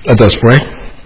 Let us pray.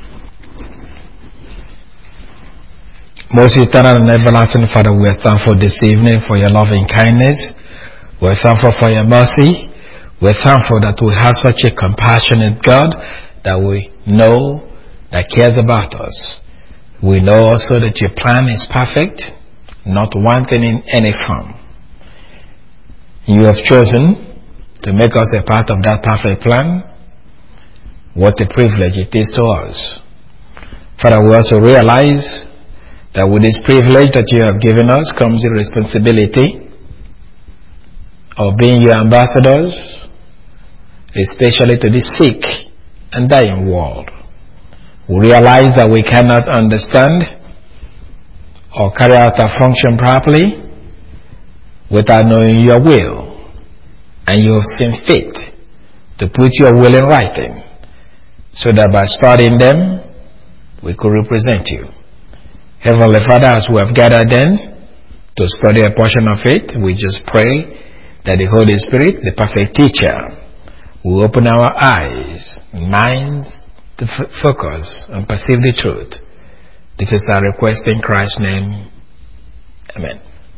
Most eternal and everlasting Father, we are thankful this evening for your loving kindness. We are thankful for your mercy. We are thankful that we have such a compassionate God that we know that cares about us. We know also that your plan is perfect, not wanting in any form. You have chosen to make us a part of that perfect plan. What a privilege it is to us. Father, we also realize that with this privilege that you have given us comes the responsibility of being your ambassadors, especially to the sick and dying world. We realize that we cannot understand or carry out our function properly without knowing your will, and you have seen fit to put your will in writing, so that by studying them, we could represent you. Heavenly Father, as we have gathered then to study a portion of it, we just pray that the Holy Spirit, the perfect teacher, will open our eyes and minds to focus and perceive the truth. This is our request in Christ's name. Amen.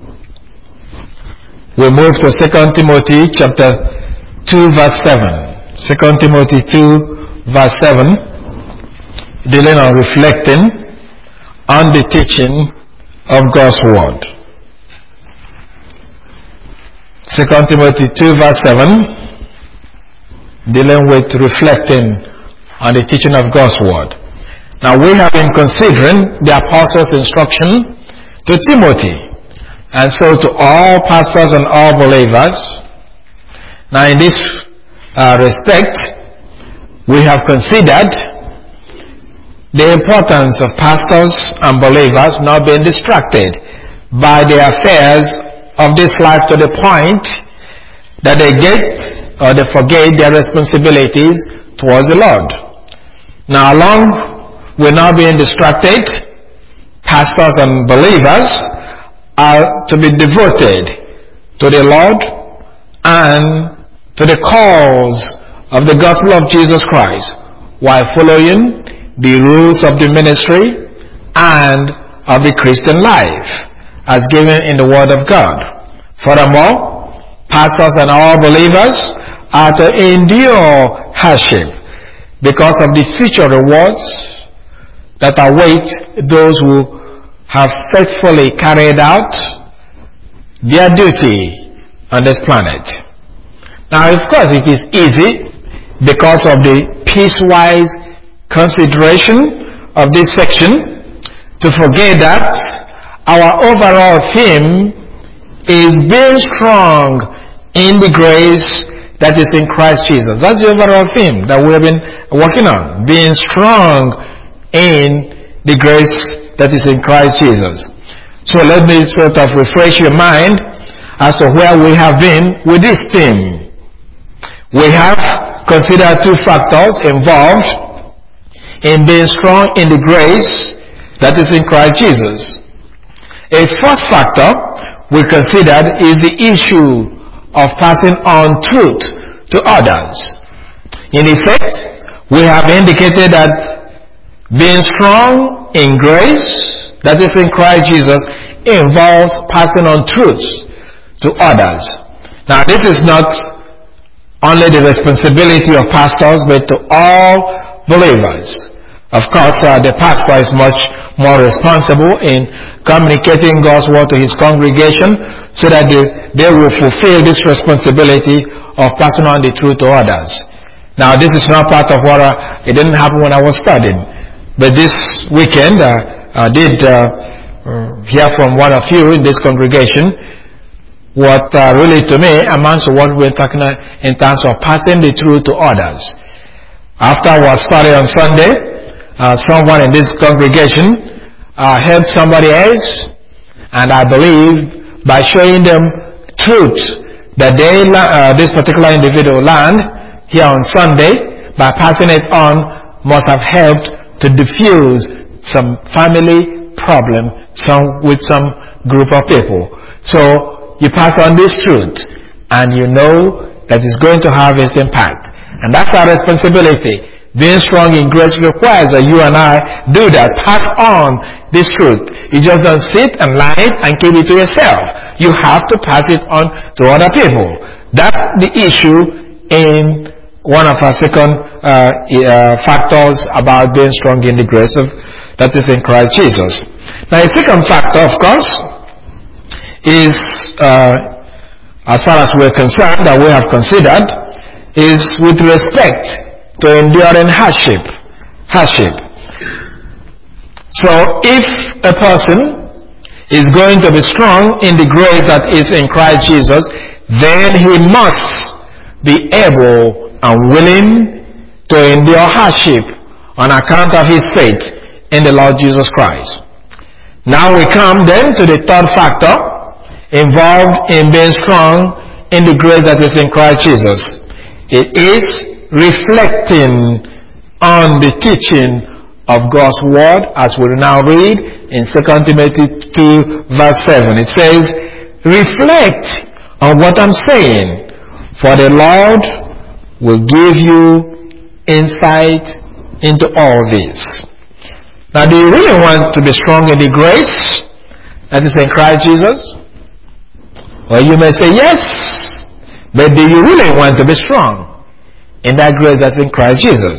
We move to 2 Timothy chapter 2 verse 7. 2 Timothy 2 verse 7, dealing on reflecting on the teaching of God's Word. 2 Timothy 2 verse 7, dealing with reflecting on the teaching of God's Word. Now we have been considering the Apostles' instruction to Timothy, and so to all pastors and all believers. Now in this respect, we have considered the importance of pastors and believers not being distracted by the affairs of this life to the point that they get or they forget their responsibilities towards the Lord. Now, along with not being distracted, pastors and believers are to be devoted to the Lord and to the cause of the gospel of Jesus Christ, while following the rules of the ministry and of the Christian life as given in the Word of God. Furthermore, pastors and all believers are to endure hardship because of the future rewards that await those who have faithfully carried out their duty on this planet. Now, of course, it is easy because of the piecewise consideration of this section to forget that our overall theme is being strong in the grace that is in Christ Jesus. That's the overall theme that we have been working on, being strong in the grace that is in Christ Jesus. So let me sort of refresh your mind as to where we have been with this theme. We have considered two factors involved in being strong in the grace that is in Christ Jesus. A first factor we considered is the issue of passing on truth to others. In effect, we have indicated that being strong in grace that is in Christ Jesus involves passing on truths to others. Now, this is not only the responsibility of pastors, but to all believers. Of course, the pastor is much more responsible in communicating God's word to his congregation so that they will fulfill this responsibility of passing on the truth to others. Now, this is not part of what it didn't happen when I was studying. But this weekend, I did hear from one of you in this congregation what really to me amounts to what we're talking about in terms of passing the truth to others. After our study on Sunday, someone in this congregation helped somebody else, and I believe by showing them truth that this particular individual learned here on Sunday, by passing it on, must have helped to diffuse some family problem with some group of people. So you pass on this truth, and you know that it's going to have its impact. And that's our responsibility, Being strong in grace requires that you and I do that. Pass on this truth. You just don't sit and lie and keep it to yourself. You have to pass it on to other people. That's the issue in one of our second factors about being strong in the grace that is in Christ Jesus. Now, a second factor, of course, is, as far as we're concerned, that we have considered, is with respect to enduring hardship. So if a person is going to be strong in the grace that is in Christ Jesus, then he must be able and willing to endure hardship on account of his faith in the Lord Jesus Christ. Now we come then to the third factor involved in being strong in the grace that is in Christ Jesus. It is reflecting on the teaching of God's word, as we now read in 2 Timothy 2 verse 7. It says, reflect on what I'm saying, for the Lord will give you insight into all this. Now, do you really want to be strong in the grace that is in Christ Jesus? Well, you may say yes, but do you really want to be strong in that grace that's in Christ Jesus?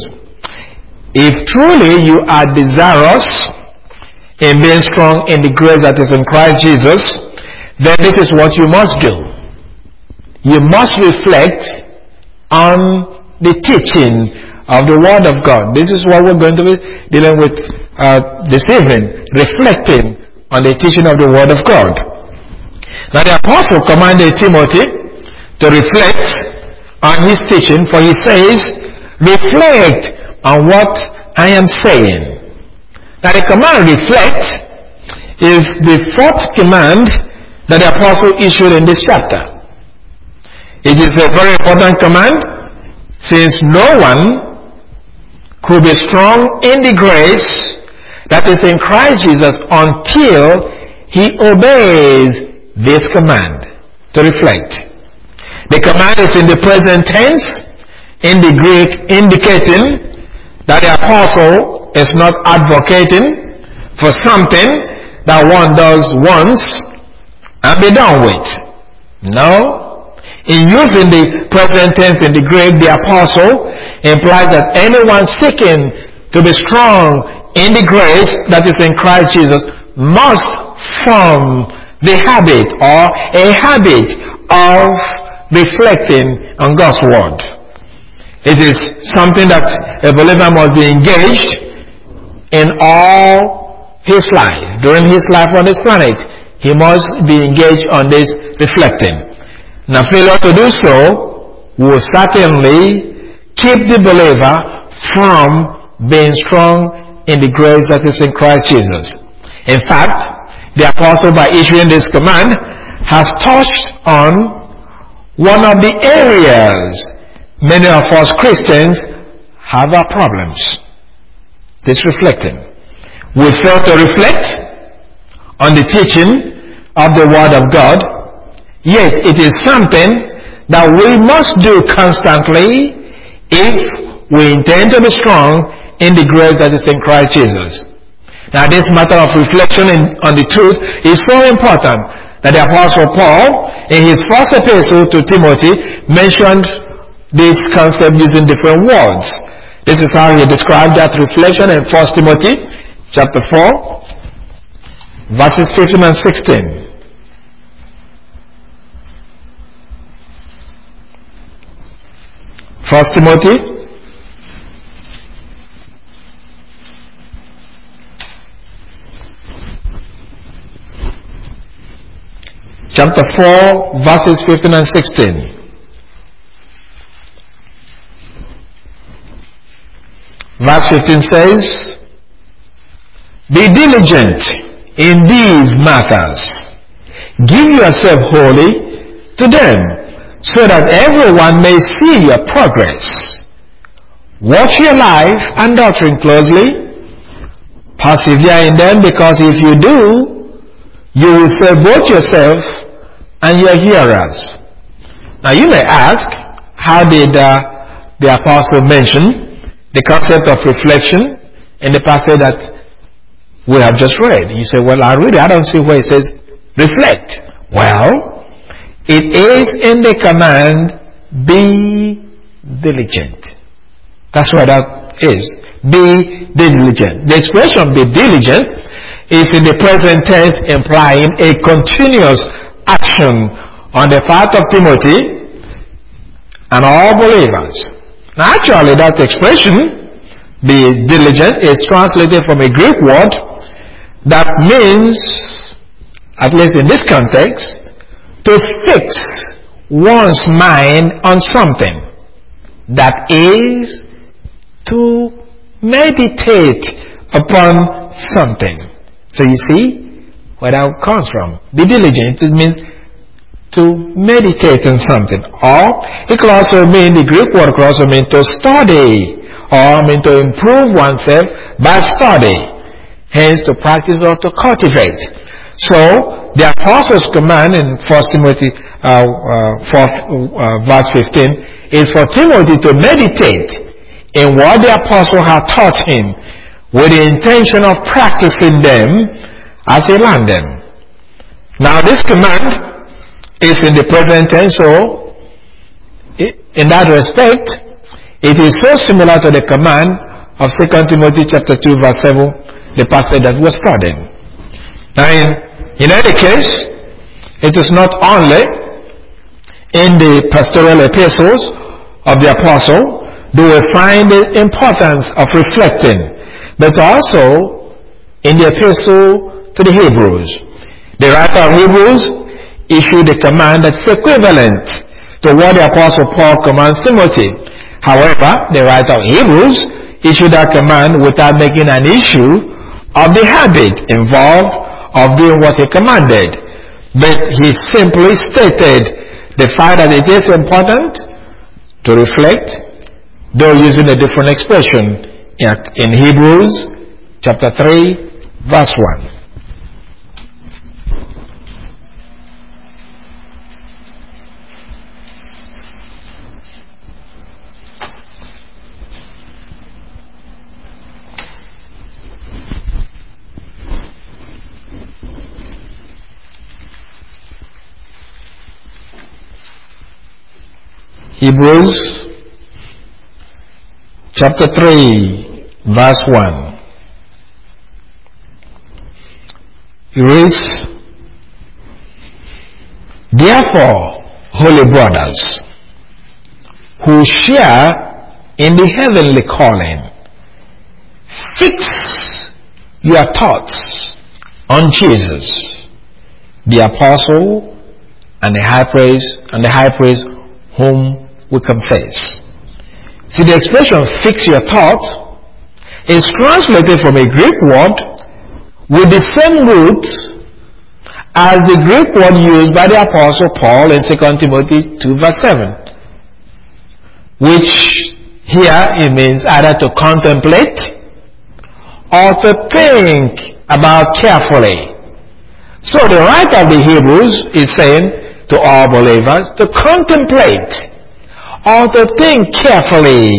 If truly you are desirous in being strong in the grace that is in Christ Jesus, then this is what you must do. You must reflect on the teaching of the Word of God. This is what we're going to be dealing with this evening, reflecting on the teaching of the Word of God. Now the Apostle commanded Timothy to reflect on his teaching, for he says, reflect on what I am saying. Now the command reflect is the fourth command that the Apostle issued in this chapter. It is a very important command, since no one could be strong in the grace that is in Christ Jesus until he obeys this command to reflect. The command is in the present tense, in the Greek, indicating that the apostle is not advocating for something that one does once and be done with. No. In using the present tense in the Greek, the apostle implies that anyone seeking to be strong in the grace that is in Christ Jesus must form the habit or a habit of reflecting on God's word. It is something that a believer must be engaged in all his life. During his life on this planet, he must be engaged on this reflecting. Now, failure to do so will certainly keep the believer from being strong in the grace that is in Christ Jesus. In fact, the apostle, by issuing this command, has touched on one of the areas many of us Christians have our problems. This reflecting. We fail to reflect on the teaching of the Word of God, yet it is something that we must do constantly if we intend to be strong in the grace that is in Christ Jesus. Now, this matter of reflection on the truth is so important that the Apostle Paul, in his first epistle to Timothy, mentioned this concept using different words. This is how he described that reflection in 1 Timothy chapter 4, verses 15 and 16. 1 Timothy chapter 4, verses 15 and 16. Verse 15 says, be diligent in these matters. Give yourself wholly to them, so that everyone may see your progress. Watch your life and doctrine closely. Persevere in them, because if you do, you will save both yourself and your hearers. Now you may ask, how did the apostle mention the concept of reflection in the passage that we have just read. You say, well, I don't see where it says reflect. Well, it is in the command, be diligent. That's what that is. Be diligent. The expression be diligent is in the present tense, implying a continuous action on the part of Timothy and all believers. Now, actually, that expression, be diligent, is translated from a Greek word that means, at least in this context, to fix one's mind on something. That is, to meditate upon something. So you see where that comes from. Be diligent, it means to meditate on something. Or it could also mean, the Greek word could also mean to study, or to improve oneself by study. Hence, to practice or to cultivate. So, the Apostles' command in 1 Timothy 4, verse 15 is for Timothy to meditate in what the Apostle had taught him with the intention of practicing them as he learned them. Now, this command is in the present tense, so in that respect, it is so similar to the command of 2 Timothy chapter 2 verse 7, the passage that we're studying. Now, in any case, it is not only in the pastoral epistles of the apostle do we find the importance of reflecting, but also in the epistle to the Hebrews. The writer of Hebrews issued a command that's equivalent to what the apostle Paul commands Timothy. However, the writer of Hebrews issued that command without making an issue of the habit involved of doing what he commanded. But he simply stated the fact that it is important to reflect, though using a different expression in Hebrews chapter 3 verse 1. Hebrews chapter 3 verse 1. It reads, therefore, holy brothers, who share in the heavenly calling, fix your thoughts on Jesus, the apostle and the high priest whom we confess. See, the expression fix your thoughts is translated from a Greek word with the same root as the Greek word used by the apostle Paul in 2 Timothy 2 verse 7, which here it means either to contemplate or to think about carefully. So the writer of the Hebrews is saying to all believers to contemplate or to think carefully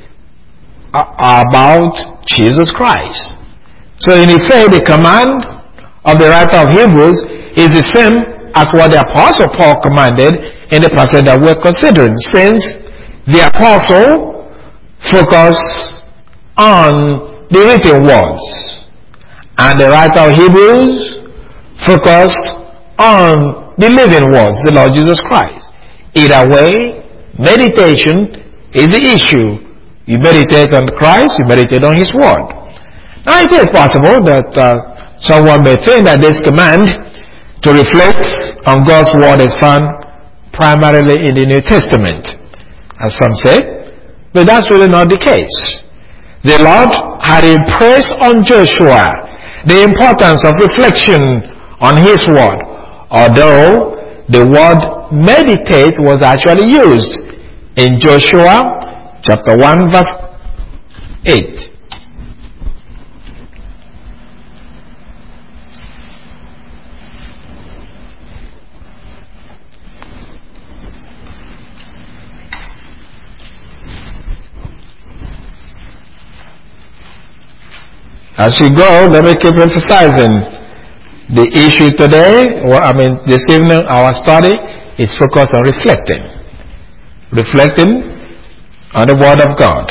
about Jesus Christ. So in effect, the command of the writer of Hebrews is the same as what the apostle Paul commanded in the passage that we're considering, since the apostle focused on the written words and the writer of Hebrews focused on the living words, the Lord Jesus Christ. Either way, meditation is the issue. You meditate on Christ, you meditate on His Word. Now, it is possible that someone may think that this command to reflect on God's Word is found primarily in the New Testament, as some say, but that's really not the case. The Lord had impressed on Joshua the importance of reflection on His Word, although the word meditate was actually used in Joshua chapter 1 verse 8. As we go, let me keep emphasizing the issue today. This evening, our study is focused on reflecting. Reflecting on the Word of God,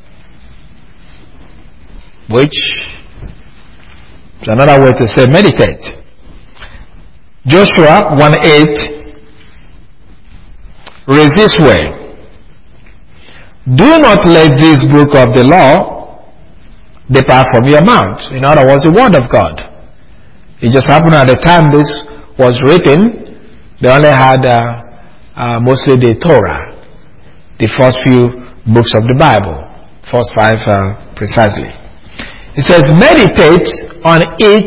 which is another way to say meditate. Joshua 1:8 reads this way: do not let this book of the law depart from your mouth. In other words, the Word of God. It just happened at the time this was written, they only had mostly the Torah, the first few books of the Bible, first 5 precisely. It says, meditate on it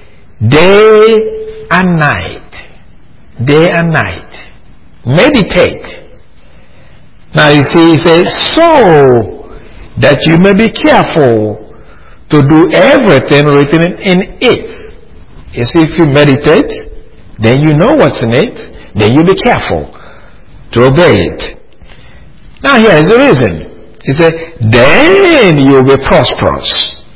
day and night. Day and night. Meditate. Now you see, it says, so that you may be careful to do everything written in it. You see, if you meditate, then you know what's in it, then you be careful to obey it. Now here is the reason. He said, then you will be prosperous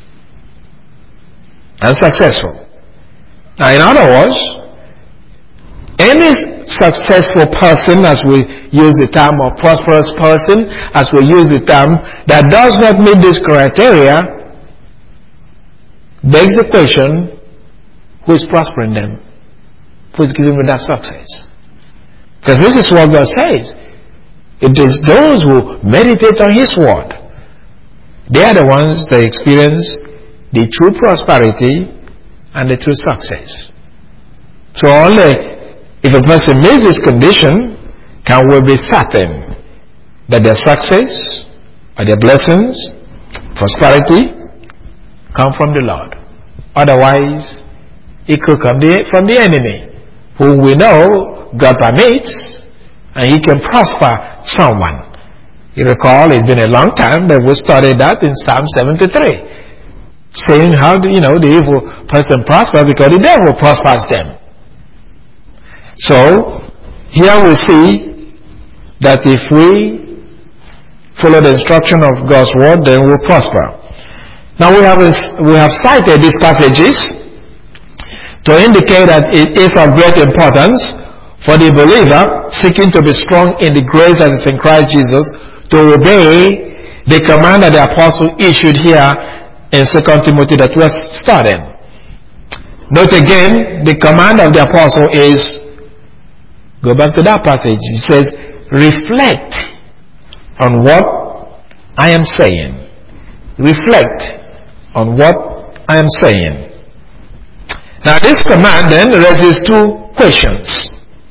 and successful. Now in other words, any successful person, as we use the term, or prosperous person, as we use the term, that does not meet this criteria, begs the question, who is prospering them? Who is giving them that success? Because this is what God says. It is those who meditate on His Word. They are the ones that experience the true prosperity and the true success. So only if a person meets this condition can we be certain that their success or their blessings, prosperity, come from the Lord. Otherwise, it could come from the enemy, whom we know God permits, and he can prosper someone. You recall, it's been a long time that we studied that in Psalm 73, saying how the evil person prospers because the devil prospers them. So here we see that if we follow the instruction of God's word, then we'll prosper. Now we have cited these passages to indicate that it is of great importance for the believer seeking to be strong in the grace that is in Christ Jesus to obey the command that the apostle issued here in 2 Timothy that we're studying. Note again, the command of the apostle is, go back to that passage, it says, reflect on what I am saying. Reflect on what I am saying. Now this command then raises two questions.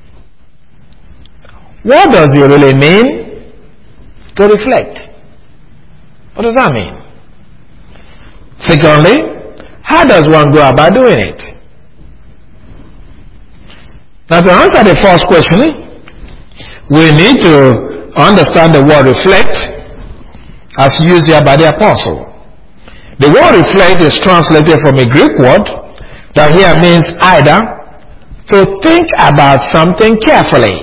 What does it really mean to reflect? What does that mean? Secondly, how does one go about doing it? Now to answer the first question, we need to understand the word reflect as used here by the apostle. The word reflect is translated from a Greek word that here means either to think about something carefully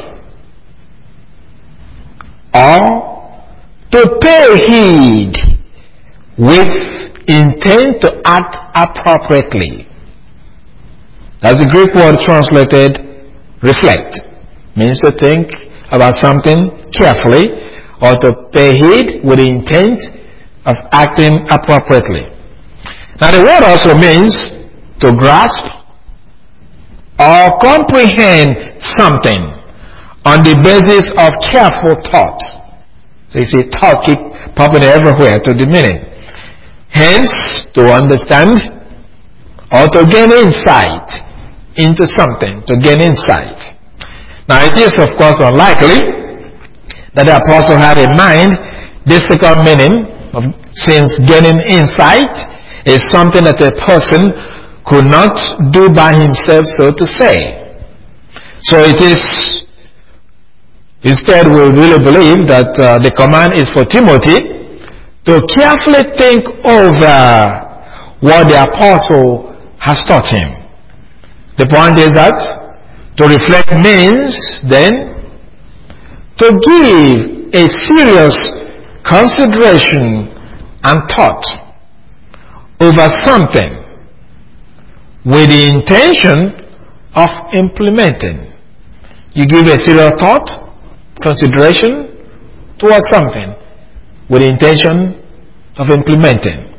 or to pay heed with intent to act appropriately. That's the Greek word translated reflect. Means to think about something carefully or to pay heed with the intent of acting appropriately. Now the word also means to grasp or comprehend something on the basis of careful thought. So you see, thought keep popping everywhere to the meaning. Hence, to understand or to gain insight into something, to gain insight. Now it is of course unlikely that the apostle had in mind this second meaning, since gaining insight is something that a person could not do by himself, so to say. So it is, instead we really believe that the command is for Timothy to carefully think over what the apostle has taught him. The point is that to reflect means then to give a serious consideration and thought over something with the intention of implementing. You give a serious thought, consideration towards something with the intention of implementing.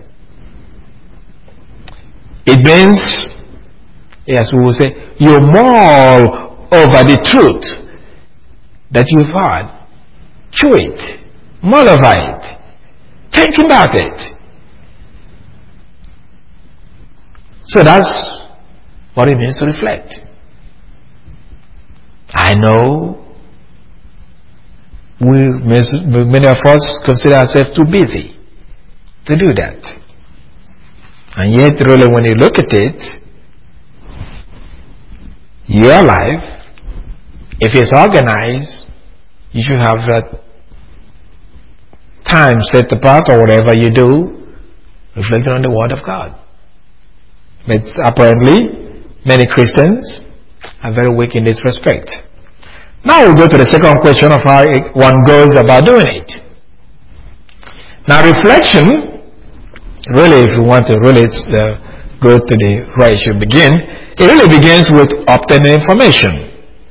It means, as we will say, you mull over the truth that you've heard. Chew it. Mull over it. Think about it. So that's what it means to reflect. I know many of us consider ourselves too busy to do that. And yet, really, when you look at it, your life, if it's organized, you should have that time set apart, or whatever you do, reflecting on the Word of God. But apparently, many Christians are very weak in this respect. Now we'll go to the second question of how one goes about doing it. Now, reflection, really, if you want to really go to where it should begin, it really begins with obtaining information.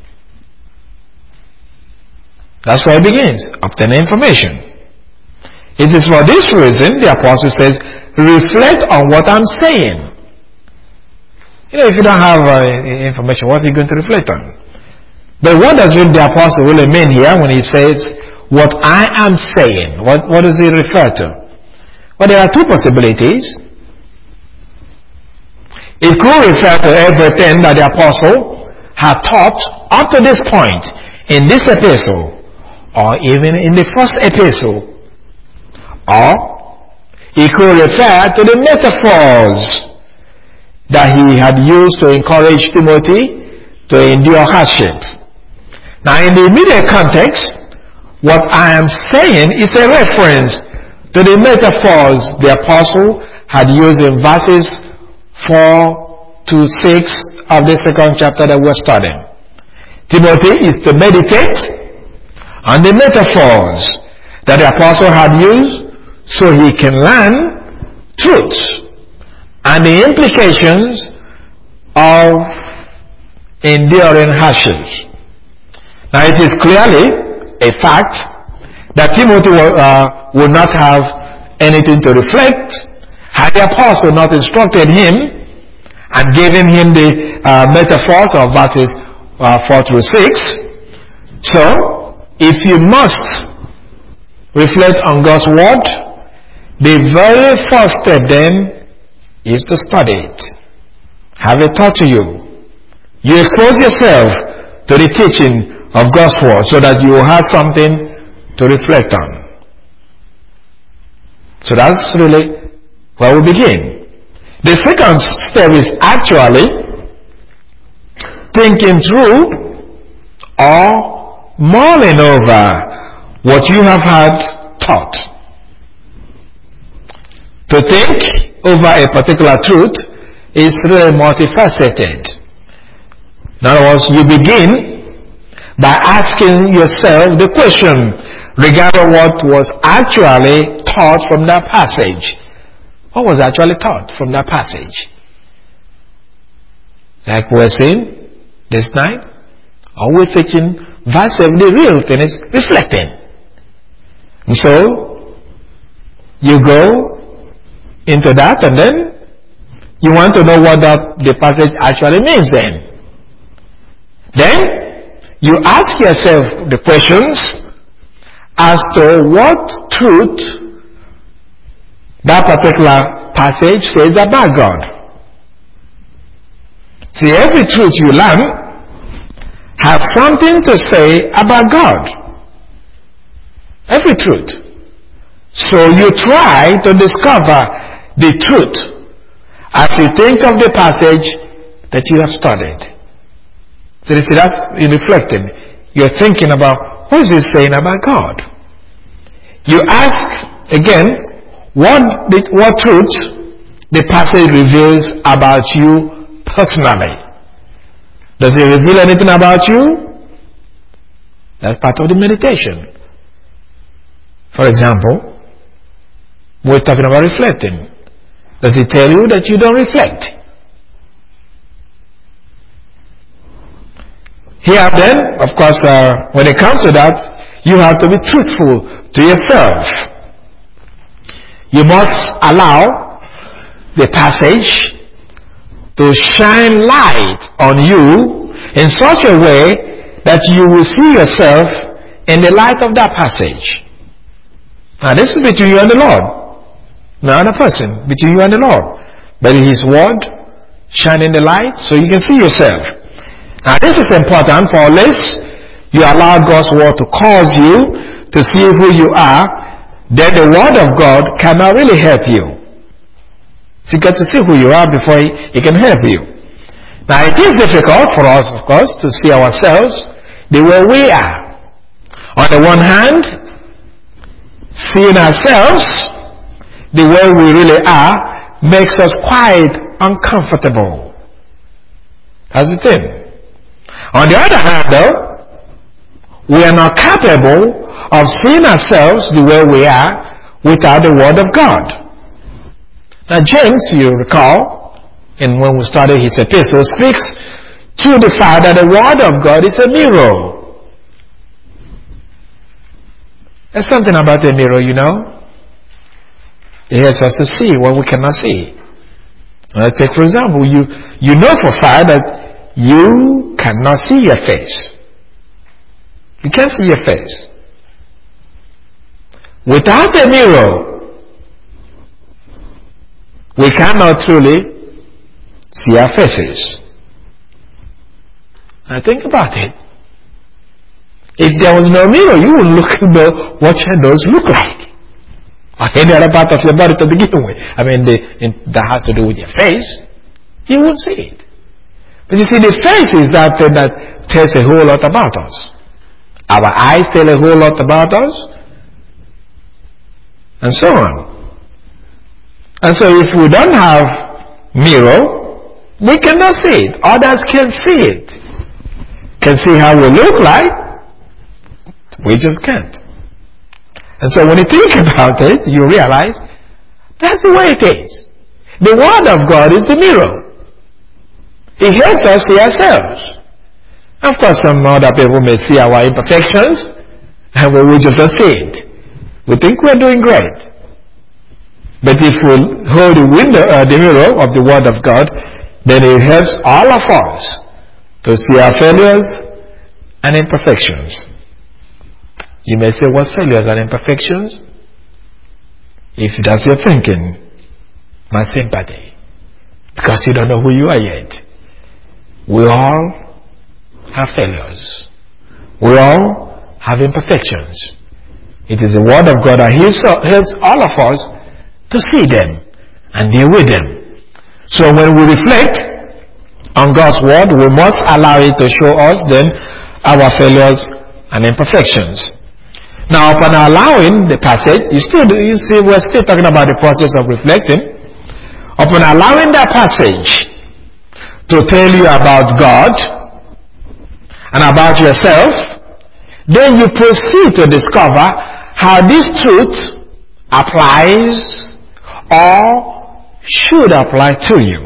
That's where it begins, obtaining information. It is for this reason the apostle says, reflect on what I'm saying. If you don't have information, what are you going to reflect on? But what does the apostle really mean here when he says, what I am saying? What does he refer to? Well, there are two possibilities. It could refer to everything that the apostle had taught up to this point in this epistle, or even in the first epistle. Or it could refer to the metaphors that he had used to encourage Timothy to endure hardship. Now, in the immediate context, what I am saying is a reference to the metaphors the apostle had used in verses 4 to 6 of the second chapter that we're studying. Timothy is to meditate on the metaphors that the apostle had used so he can learn truths and the implications of enduring hardships. Now, it is clearly a fact that Timothy would not have anything to reflect had the apostle not instructed him and given him the metaphors of verses 4 through 6. So, if you must reflect on God's Word, the very first step then is to study it. Have it taught to you. You expose yourself to the teaching of God's Word so that you will have something to reflect on. So that's really where we begin. The second step is actually thinking through or mulling over what you have had taught. To think over a particular truth is really multifaceted. In other words, you begin by asking yourself the question regarding what was actually taught from that passage. What was actually taught from that passage? Like we're saying this night, are we thinking verse 7, the real thing is reflecting. And so, you go into that and then you want to know what the passage actually means then. Then, you ask yourself the questions as to what truth that particular passage says about God. See, every truth you learn has something to say about God. Every truth. So you try to discover the truth as you think of the passage that you have studied. So you see, that's in reflecting. You're thinking about, what is it saying about God? You ask again, what truth the passage reveals about you personally. Does it reveal anything about you? That's part of the meditation. For example, we're talking about reflecting. Does it tell you that you don't reflect? Here then, of course, when it comes to that, you have to be truthful to yourself. You must allow the passage to shine light on you in such a way that you will see yourself in the light of that passage. Now this is between you and the Lord. Not a person, between you and the Lord. But His Word shining the light so you can see yourself. Now this is important, for unless you allow God's Word to cause you to see who you are, then the Word of God cannot really help you. So you got to see who you are before He can help you. Now it is difficult for us, of course, to see ourselves the way we are. On the one hand, seeing ourselves the way we really are makes us quite uncomfortable. That's the thing. On the other hand, though, we are not capable of seeing ourselves the way we are without the Word of God. Now James, you recall, and when we started his epistle, speaks to the fact that the Word of God is a mirror. There's something about a mirror, you know. It helps us to see what we cannot see. Take for example, you know for a fact that you cannot see your face. You can't see your face. Without a mirror, we cannot truly see our faces. Now think about it. If there was no mirror, you wouldn't know what your nose look like. Or any other part of your body to begin with. I mean, that has to do with your face. You won't see it. But you see, the face is that thing that tells a whole lot about us. Our eyes tell a whole lot about us. And so on. And so if we don't have mirror, we cannot see it. Others can see it. Can see how we look like. We just can't. And so when you think about it, you realize that's the way it is. The Word of God is the mirror. It helps us see ourselves. Of course, some other people may see our imperfections, and we just don't see it. We think we're doing great. But if we hold the mirror of the Word of God, then it helps all of us to see our failures and imperfections. You may say, what failures and imperfections? If that's your thinking, not sympathy. Because you don't know who you are yet. We all have failures. We all have imperfections. It is the Word of God that helps all of us to see them and deal with them. So when we reflect on God's Word, we must allow it to show us then our failures and imperfections. Now, upon allowing the passage, you see, we're still talking about the process of reflecting. Upon allowing that passage to tell you about God and about yourself, then you proceed to discover how this truth applies or should apply to you.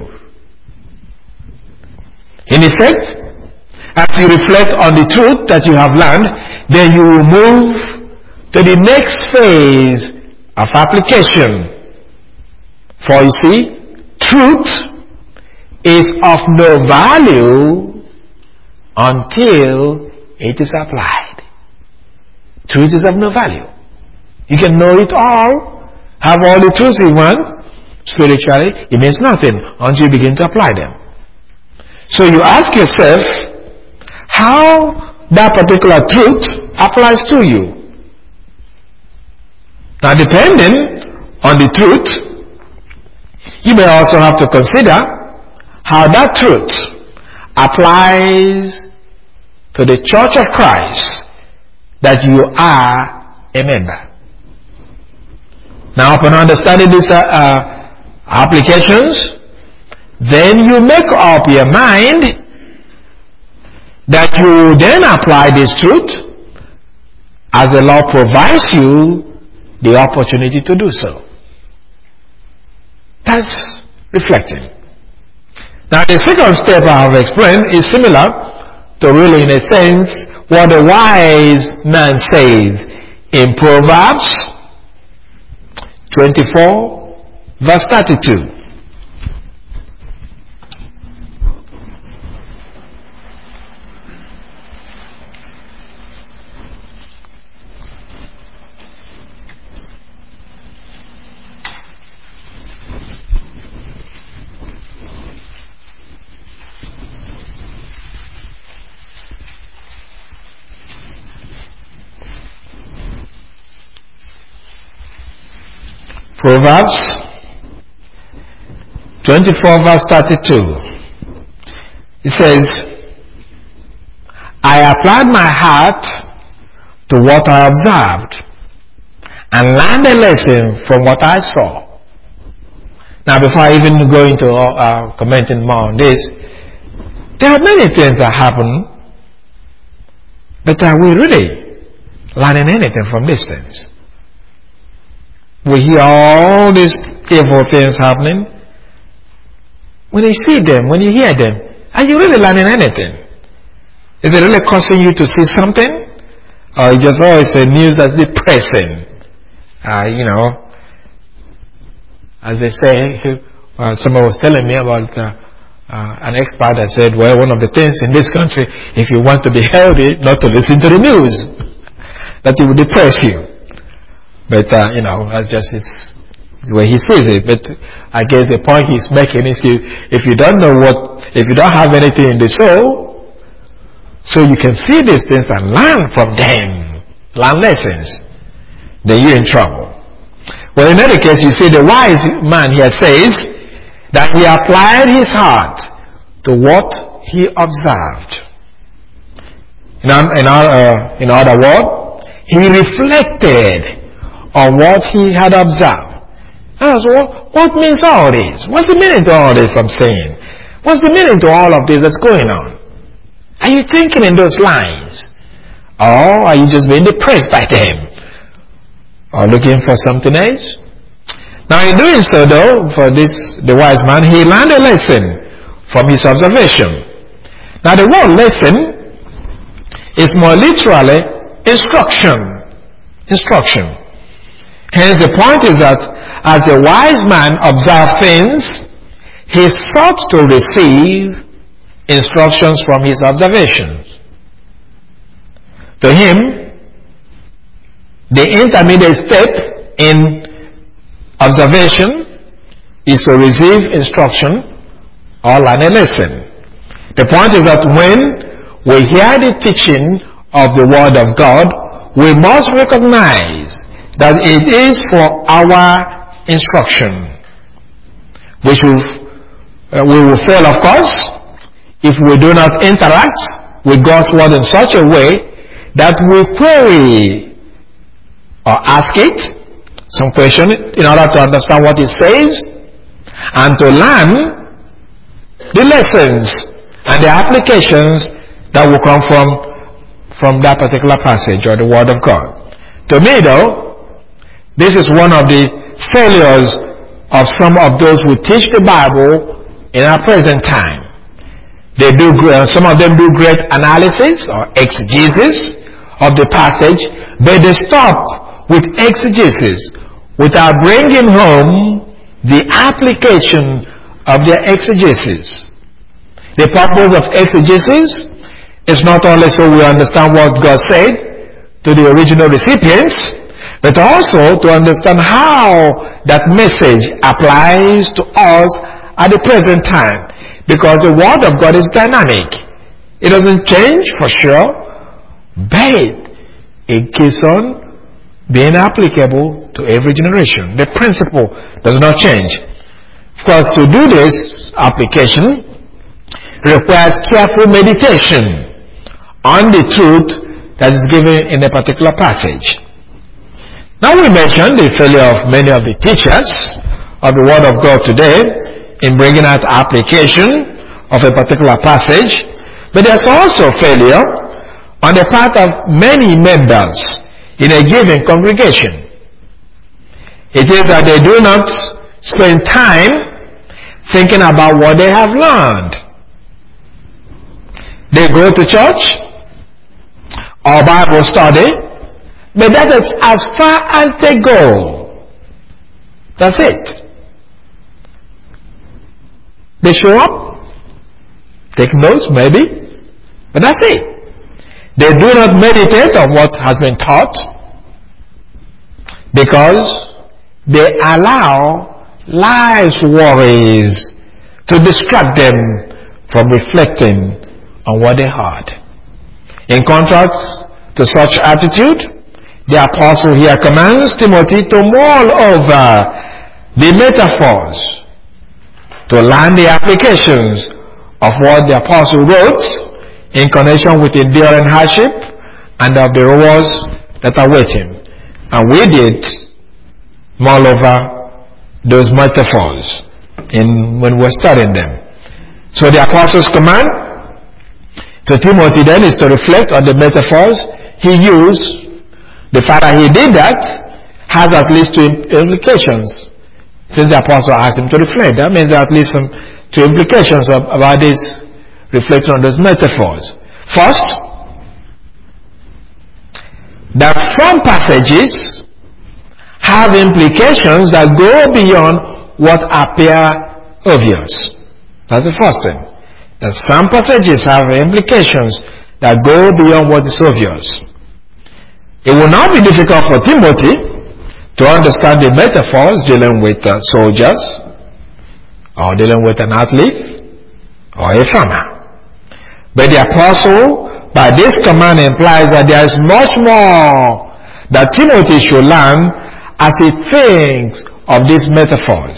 In effect, as you reflect on the truth that you have learned, then you will move to the next phase of application. For you see, truth is of no value until it is applied. Truth is of no value. You can know it all, have all the truths you want, spiritually, it means nothing until you begin to apply them. So you ask yourself how that particular truth applies to you. Now, depending on the truth, you may also have to consider how that truth applies to the Church of Christ that you are a member. Now, upon understanding these applications, then you make up your mind that you then apply this truth as the Lord provides you the opportunity to do so. That's reflecting. Now the second step I have explained is similar to really, in a sense, what the wise man says in Proverbs 24 verse 32. Proverbs 24 verse 32. It says, I applied my heart to what I observed and learned a lesson from what I saw. Now before I even go into commenting more on this, there are many things that happen, but are we really learning anything from these things? We hear all these evil things happening. When you see them, when you hear them, are you really learning anything? Is it really causing you to see something? Or it's just always a news that's depressing? As they say, someone was telling me about an expert that said, well, one of the things in this country, if you want to be healthy, not to listen to the news, that it will depress you. But, that's just the way he sees it. But I guess the point he's making is if you don't have anything in the soul, so you can see these things and learn from them, learn lessons, then you're in trouble. Well, in any case, you see the wise man here says that he applied his heart to what he observed. In other words, he reflected on what he had observed. What means all this? What's the meaning to all this I'm saying? What's the meaning to all of this that's going on? Are you thinking in those lines? Or are you just being depressed by them? Or looking for something else? Now in doing so though, for the wise man, he learned a lesson from his observation. Now the word lesson is more literally instruction. Hence the point is that as the wise man observed things, he sought to receive instructions from his observations. To him, the intermediate step in observation is to receive instruction or learn a lesson. The point is that when we hear the teaching of the Word of God, we must recognize that it is for our instruction, which we will fail, of course, if we do not interact with God's Word in such a way that we query or ask it some question in order to understand what it says and to learn the lessons and the applications that will come from that particular passage or the Word of God. To me though, this is one of the failures of some of those who teach the Bible in our present time. Some of them do great analysis or exegesis of the passage, but they stop with exegesis without bringing home the application of their exegesis. The purpose of exegesis is not only so we understand what God said to the original recipients, but also to understand how that message applies to us at the present time. Because the Word of God is dynamic. It doesn't change for sure, but it keeps on being applicable to every generation. The principle does not change. Of course, to do this application requires careful meditation on the truth that is given in a particular passage. Now we mentioned the failure of many of the teachers of the Word of God today in bringing out application of a particular passage, but there's also failure on the part of many members in a given congregation. It is that they do not spend time thinking about what they have learned. They go to church or Bible study, but that is as far as they go. That's it. They show up, take notes maybe, but that's it. They do not meditate on what has been taught because they allow life's worries to distract them from reflecting on what they heard. In contrast to such attitude, the apostle here commands Timothy to mull over the metaphors, to learn the applications of what the apostle wrote in connection with enduring hardship and of the rewards that await him. And we did mull over those metaphors when we're studying them. So the apostle's command to Timothy then is to reflect on the metaphors he used. The fact that he did that has at least two implications. Since the apostle asked him to reflect, that means there are at least some two implications about this reflecting on those metaphors. First, that some passages have implications that go beyond what appear obvious. That's the first thing. That some passages have implications that go beyond what is obvious. It will not be difficult for Timothy to understand the metaphors dealing with soldiers, or dealing with an athlete, or a farmer. But the apostle, by this command, implies that there is much more that Timothy should learn as he thinks of these metaphors.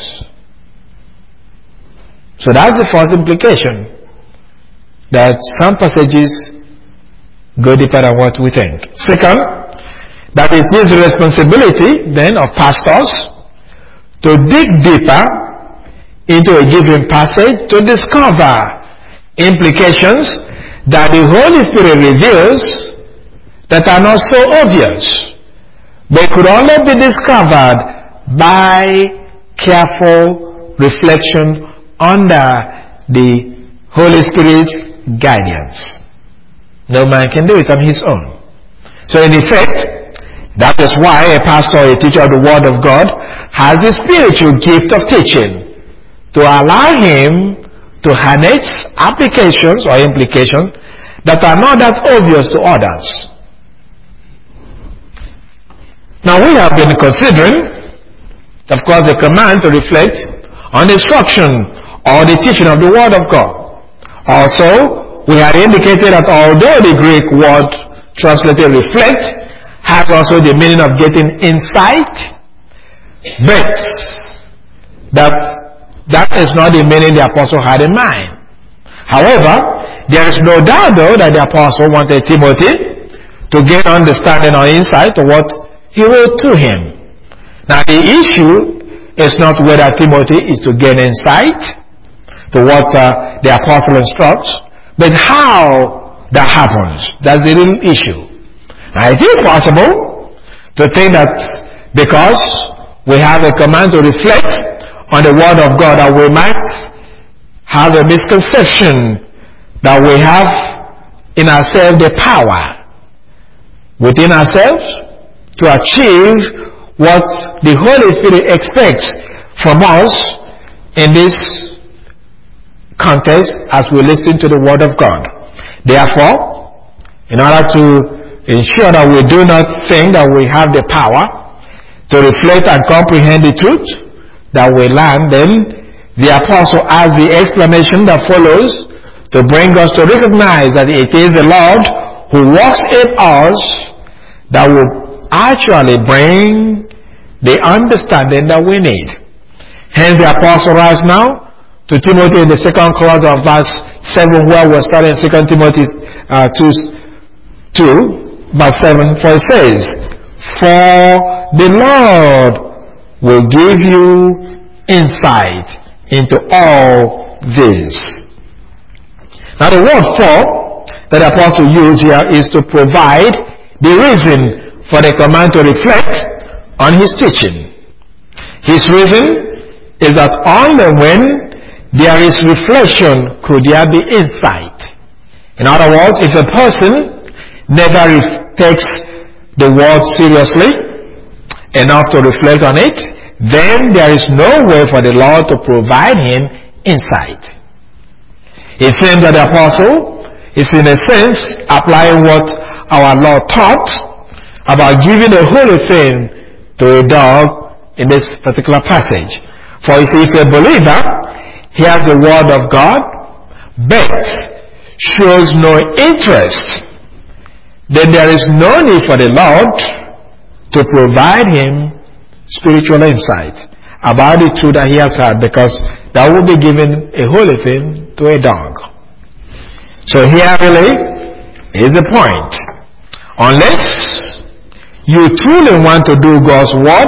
So that's the first implication, that some passages go deeper than what we think. Second, that it is the responsibility then of pastors to dig deeper into a given passage to discover implications that the Holy Spirit reveals that are not so obvious. They could only be discovered by careful reflection under the Holy Spirit's guidance. No man can do it on his own. So in effect, that is why a pastor or a teacher of the Word of God has the spiritual gift of teaching, to allow him to harness applications or implications that are not that obvious to others. Now we have been considering, of course, the command to reflect on the instruction or the teaching of the Word of God. Also, we had indicated that although the Greek word translated reflect has also the meaning of getting insight, but that is not the meaning the apostle had in mind. However, there is no doubt though that the apostle wanted Timothy to gain understanding or insight to what he wrote to him. Now the issue is not whether Timothy is to gain insight to what the apostle instructs, but how that happens. That's the real issue. Now, it is possible to think that because we have a command to reflect on the Word of God, that we might have a misconception that we have in ourselves the power within ourselves to achieve what the Holy Spirit expects from us in this context as we listen to the Word of God. Therefore, in order to ensure that we do not think that we have the power to reflect and comprehend the truth that we learn, then the apostle adds the explanation that follows to bring us to recognize that it is the Lord who works in us that will actually bring the understanding that we need. Hence the apostle writes now to Timothy in the second clause of verse 7, where we're studying 2 Timothy 2, verse 7, for it says, "For the Lord will give you insight into all this." Now the word "for" that the apostle used here is to provide the reason for the command to reflect on his teaching. His reason is that only when there is reflection could there be insight. In other words, if a person never takes the word seriously enough to reflect on it, then there is no way for the Lord to provide him insight. It seems that the apostle is in a sense applying what our Lord taught about giving a holy thing to a dog in this particular passage. For you see, if a believer hears the word of God but shows no interest, then there is no need for the Lord to provide him spiritual insight about the truth that he has had, because that would be giving a holy thing to a dog. So here really is the point. Unless you truly want to do God's word,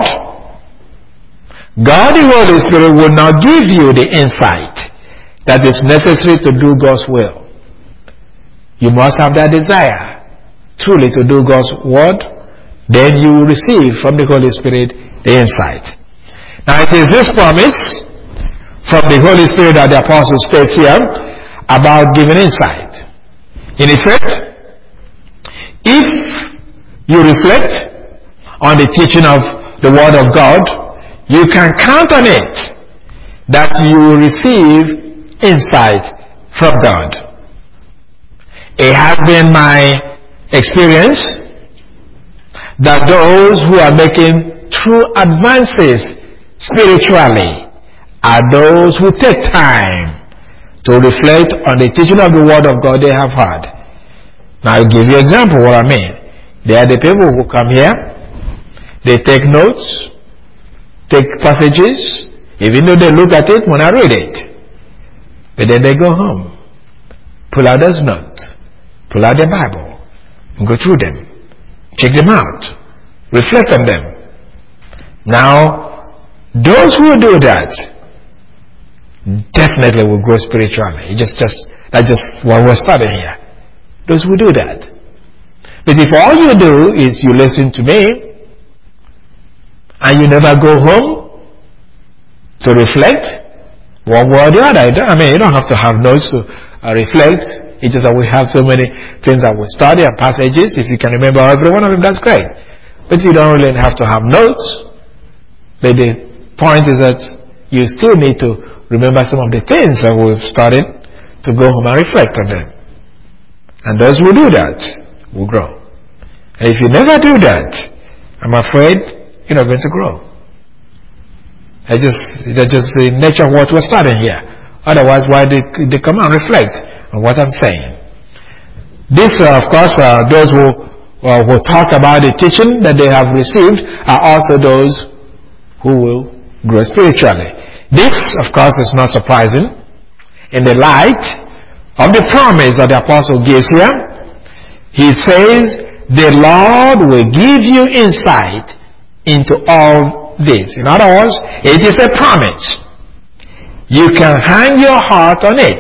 God the Holy Spirit will not give you the insight that is necessary to do God's will. You must have that desire truly to do God's word, then you will receive from the Holy Spirit the insight. Now it is this promise from the Holy Spirit that the apostle states here about giving insight. In effect, if you reflect on the teaching of the Word of God, you can count on it that you will receive insight from God. It has been my experience that those who are making true advances spiritually are those who take time to reflect on the teaching of the Word of God they have heard. Now I'll give you an example what I mean. There are the people who come here, they take notes, take passages, even though they look at it when I read it. But then they go home, pull out those notes, pull out the Bible, and go through them, check them out, reflect on them. Now, those who do that definitely will grow spiritually. That's just what we're studying here. Those who do that. But if all you do is you listen to me and you never go home to reflect one way or the other, you don't have to have notes to reflect. It's just that we have so many things that we study and passages. If you can remember every one of them, that's great. But you don't really have to have notes. But the point is that you still need to remember some of the things that we've studied to go home and reflect on them. And those who do that will grow. And if you never do that, I'm afraid you're not going to grow. That's just the nature of what we're studying here. Otherwise, why they come and reflect on what I'm saying? This, of course, those who talk about the teaching that they have received are also those who will grow spiritually. This, of course, is not surprising in the light of the promise that the apostle gives here. He says, the Lord will give you insight into all this. In other words, it is a promise. You can hang your heart on it.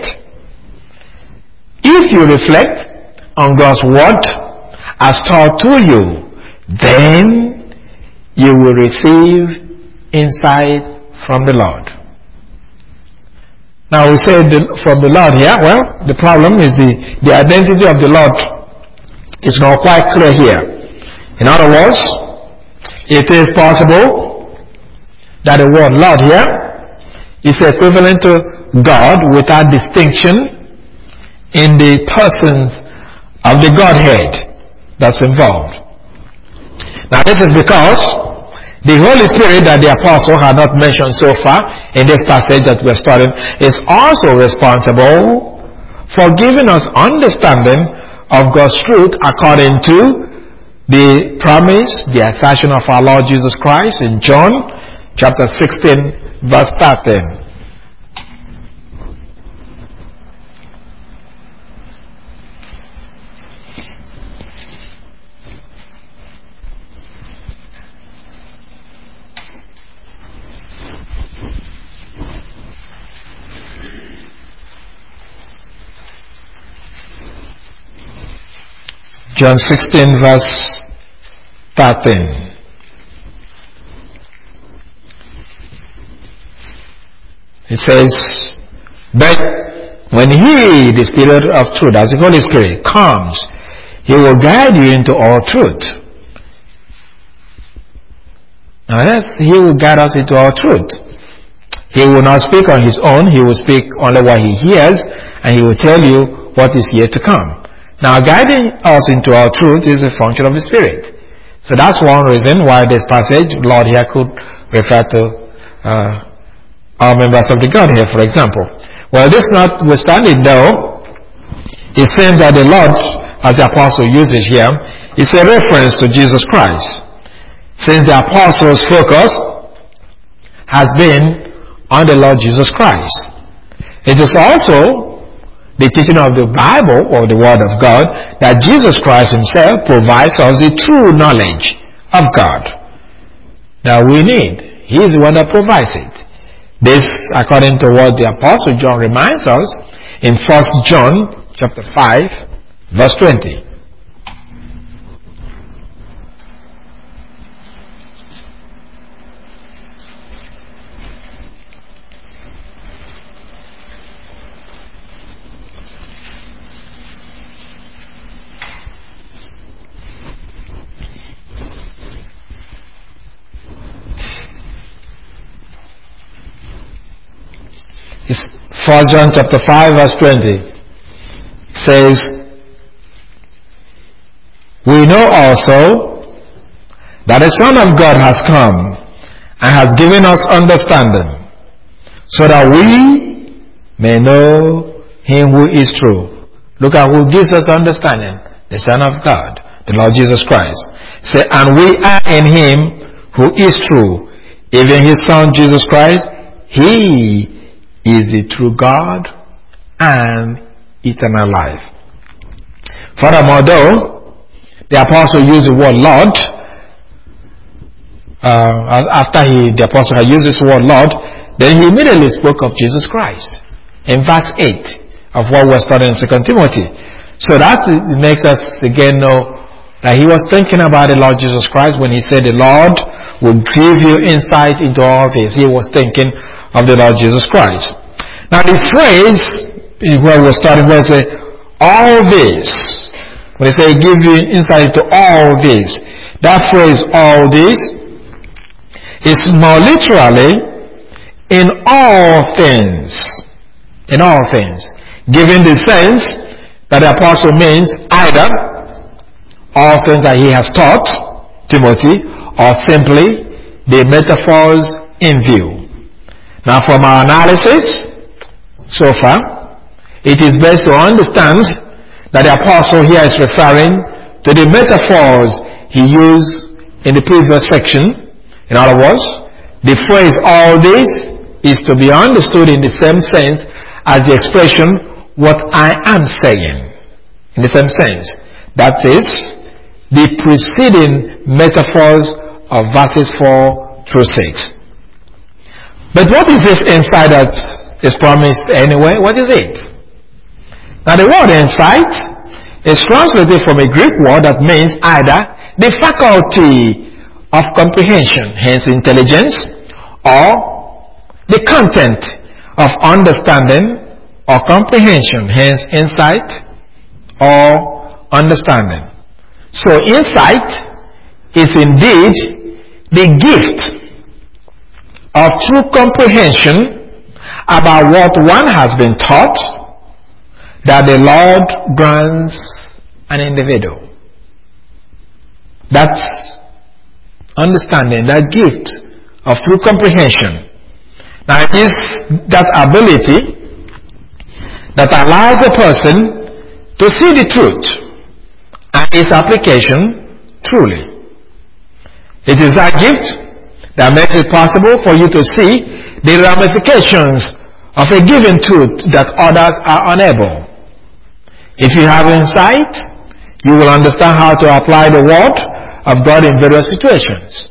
If you reflect on God's word as taught to you, then you will receive insight from the Lord. Now we say from the Lord here. Well, the problem is the identity of the Lord is not quite clear here. In other words, it is possible that the word Lord here is equivalent to God without distinction in the persons of the Godhead that's involved. Now this is because the Holy Spirit that the apostle had not mentioned so far in this passage that we're studying is also responsible for giving us understanding of God's truth according to the promise, the assertion of our Lord Jesus Christ in John chapter 16 verse 13. John 16 verse 13. It says, but when He, the Spirit of truth, as the Holy Spirit, comes, He will guide you into all truth. Now He will guide us into all truth. He will not speak on His own. He will speak only what He hears, and He will tell you what is yet to come. Now, guiding us into all truth is a function of the Spirit. So that's one reason why this passage, Lord here, could refer to our members of the Godhead, for example. Well, this notwithstanding, though, it seems that the Lord, as the apostle uses here, is a reference to Jesus Christ, since the apostles' focus has been on the Lord Jesus Christ. It is also the teaching of the Bible, or the Word of God, that Jesus Christ Himself provides us the true knowledge of God that we need. He is the one that provides it. This, according to what the Apostle John reminds us in 1 John chapter 5, verse 20. It's 1 John chapter 5 verse 20 says, we know also that the Son of God has come and has given us understanding, so that we may know Him who is true. Look at who gives us understanding. The Son of God, the Lord Jesus Christ. Say, and we are in Him who is true, even His Son Jesus Christ. He is the true God and eternal life. Furthermore, though, the apostle used the word Lord, after the apostle had used this word Lord, then he immediately spoke of Jesus Christ in verse 8 of what we're studying in 2 Timothy. So that makes us again know that he was thinking about the Lord Jesus Christ when he said the Lord will give you insight into all things. He was thinking of the Lord Jesus Christ. Now the phrase where we're starting, where it says all this, when they say give you insight into all this, that phrase all this is more literally in all things. In all things. Given the sense that the apostle means either all things that he has taught Timothy, or simply the metaphors in view. Now from our analysis so far, it is best to understand that the apostle here is referring to the metaphors he used in the previous section. In other words, the phrase all this is to be understood in the same sense as the expression what I am saying. In the same sense. That is, the preceding metaphors of verses 4 through 6. But what is this insight that is promised anyway? What is it? Now the word insight is translated from a Greek word that means either the faculty of comprehension, hence intelligence, or the content of understanding or comprehension, hence insight or understanding. So insight is indeed the gift of true comprehension about what one has been taught that the Lord grants an individual. That's understanding, that gift of true comprehension. Now it is that ability that allows a person to see the truth and its application truly. It is that gift that makes it possible for you to see the ramifications of a given truth that others are unable. If you have insight, you will understand how to apply the word of God in various situations.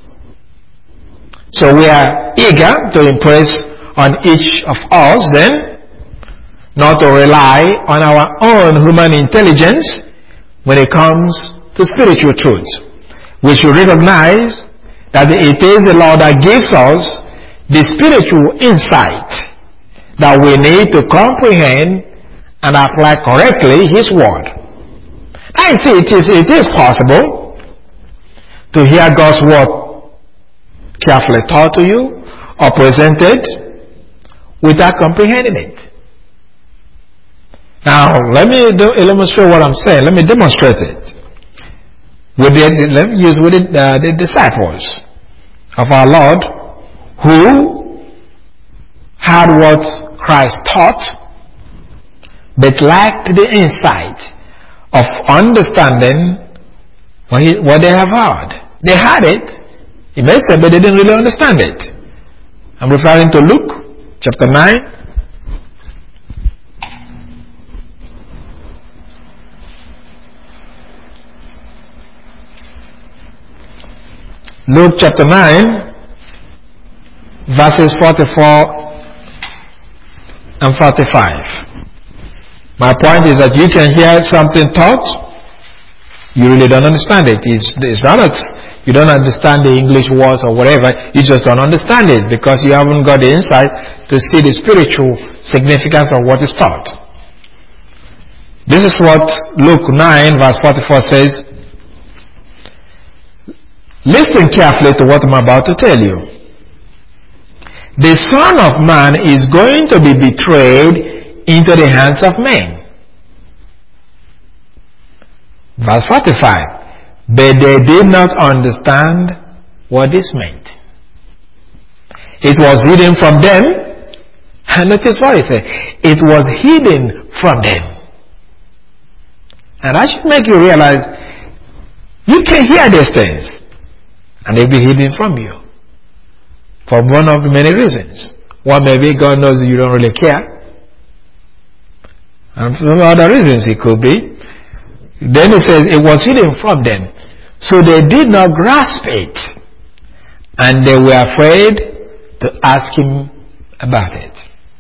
So we are eager to impress on each of us then, not to rely on our own human intelligence when it comes to spiritual truth. We should recognize that it is the Lord that gives us the spiritual insight that we need to comprehend and apply correctly His Word. And it is possible to hear God's Word carefully taught to you or presented without comprehending it. Now, let me illustrate what I'm saying. Let me demonstrate it. Let me use with the disciples of our Lord who had what Christ taught but lacked the insight of understanding what they have heard. They had it, it may say, but they didn't really understand it. I'm referring to Luke chapter 9. Luke chapter 9, verses 44 and 45. My point is that you can hear something taught, you really don't understand it. It's not that you don't understand the English words or whatever, you just don't understand it because you haven't got the insight to see the spiritual significance of what is taught. This is what Luke 9, verse 44 says. Listen carefully to what I'm about to tell you. The Son of Man is going to be betrayed into the hands of men. Verse 45. But they did not understand what this meant. It was hidden from them. And notice what it says. It was hidden from them. And that should make you realize you can hear these things. And they'll be hidden from you. For one of the many reasons. One may be God knows you don't really care. And for other reasons it could be. Then it says it was hidden from them. So they did not grasp it. And they were afraid to ask Him about it.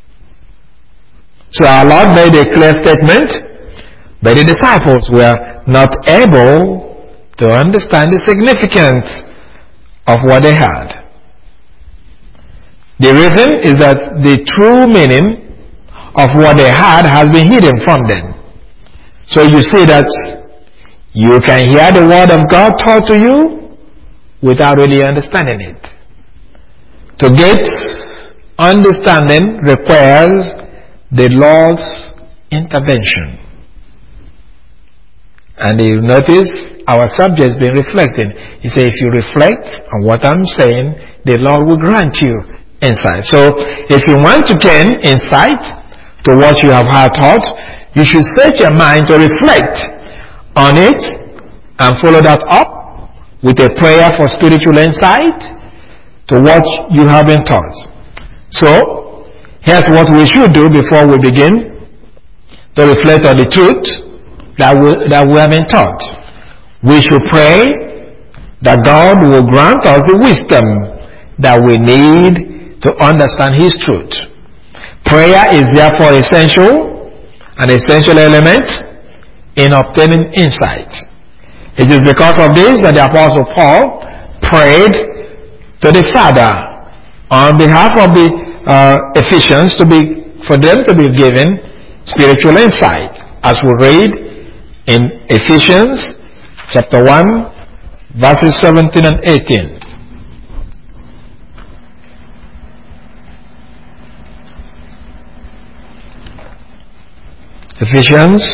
So our Lord made a clear statement. But the disciples were not able to understand the significance of what they had. The reason is that the true meaning of what they had has been hidden from them. So you see that you can hear the Word of God taught to you without really understanding it. To get understanding requires the Lord's intervention. And you notice our subject's been reflecting. He said, if you reflect on what I'm saying, the Lord will grant you insight. So, if you want to gain insight to what you have heard taught, you should set your mind to reflect on it and follow that up with a prayer for spiritual insight to what you have been taught. So, here's what we should do before we begin to reflect on the truth that we have been taught. We should pray that God will grant us the wisdom that we need to understand His truth. Prayer is therefore an essential element in obtaining insight. It is because of this that the Apostle Paul prayed to the Father on behalf of the Ephesians for them to be given spiritual insight, as we read in Ephesians chapter 1, verses 17 and 18. Ephesians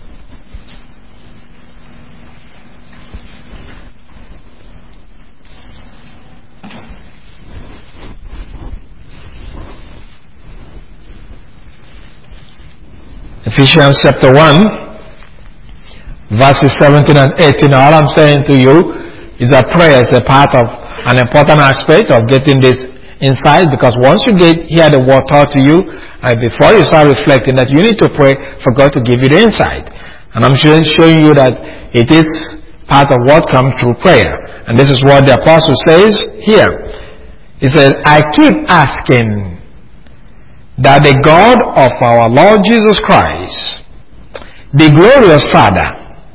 chapter 1, verses 17 and 18. All I'm saying to you is that prayer is a part of an important aspect of getting this insight, because once you hear the word taught to you, before you start reflecting, that you need to pray for God to give you the insight. And I'm showing you that it is part of what comes through prayer. And this is what the apostle says here. He says, I keep asking that the God of our Lord Jesus Christ, the glorious Father,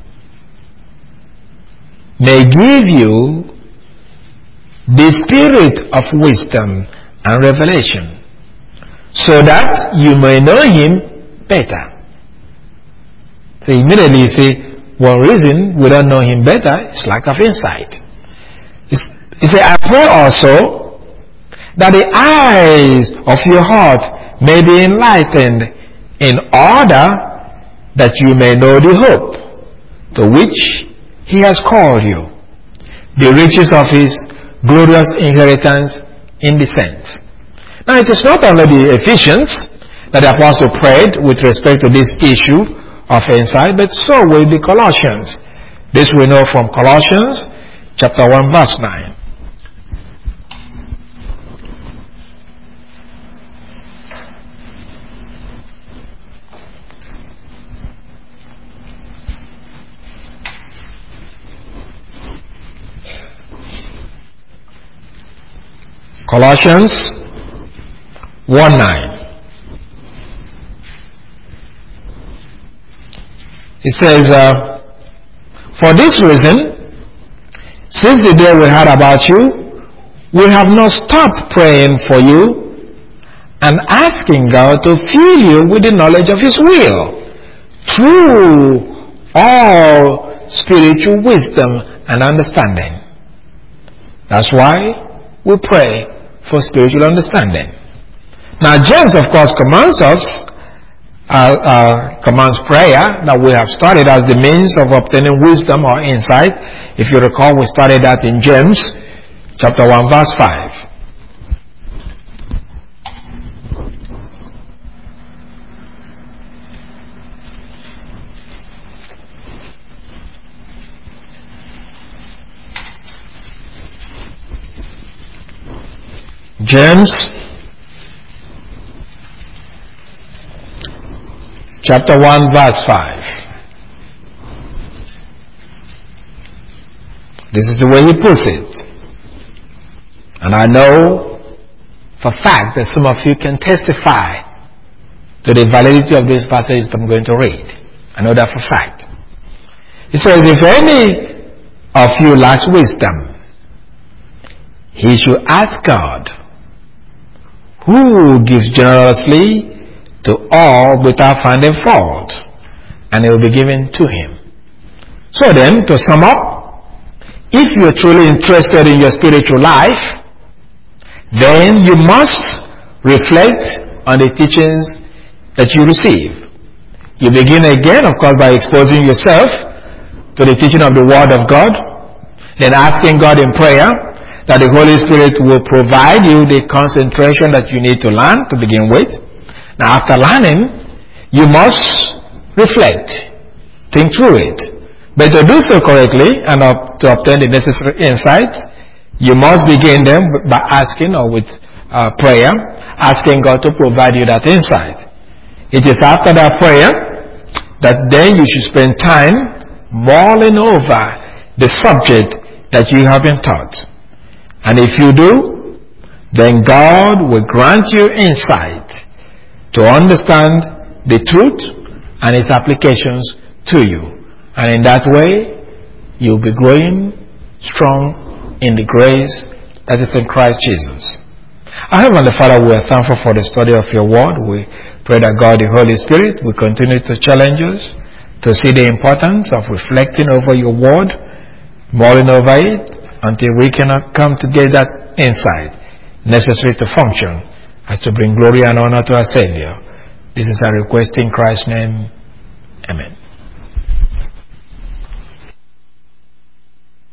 may give you the spirit of wisdom and revelation, so that you may know him better. So immediately you say, one reason we don't know him better is lack of insight. He said, I pray also that the eyes of your heart may be enlightened, in order that you may know the hope to which he has called you, the riches of his glorious inheritance in the saints. Now it is not only the Ephesians that the apostle prayed with respect to this issue of insight, but so will the Colossians. This we know from Colossians chapter 1 verse 9. Colossians 1:9. It says, for this reason, since the day we heard about you, we have not stopped praying for you and asking God to fill you with the knowledge of his will through all spiritual wisdom and understanding. That's why we pray for spiritual understanding. Now James, of course, commands prayer that we have studied as the means of obtaining wisdom or insight. If you recall, we studied that in James chapter 1 verse 5. James chapter 1 verse 5. This is the way he puts it. And I know for fact that some of you can testify to the validity of this passage that I'm going to read. I know that for fact. He says, if any of you lacks wisdom, he should ask God, who gives generously to all without finding fault, and it will be given to him. So then, to sum up, if you're truly interested in your spiritual life, then you must reflect on the teachings that you receive. You begin again, of course, by exposing yourself to the teaching of the Word of God, then asking God in prayer that the Holy Spirit will provide you the concentration that you need to learn to begin with. Now after learning, you must reflect, think through it. But to do so correctly and to obtain the necessary insight, you must begin them by asking, or with prayer, asking God to provide you that insight. It is after that prayer that then you should spend time mulling over the subject that you have been taught. And if you do, then God will grant you insight to understand the truth and its applications to you. And in that way, you'll be growing strong in the grace that is in Christ Jesus. Our Heavenly Father, we are thankful for the study of your word. We pray that God, the Holy Spirit, will continue to challenge us to see the importance of reflecting over your word, mulling over it, until we cannot come to get that insight necessary to function as to bring glory and honor to our Savior. This is our request in Christ's name. Amen.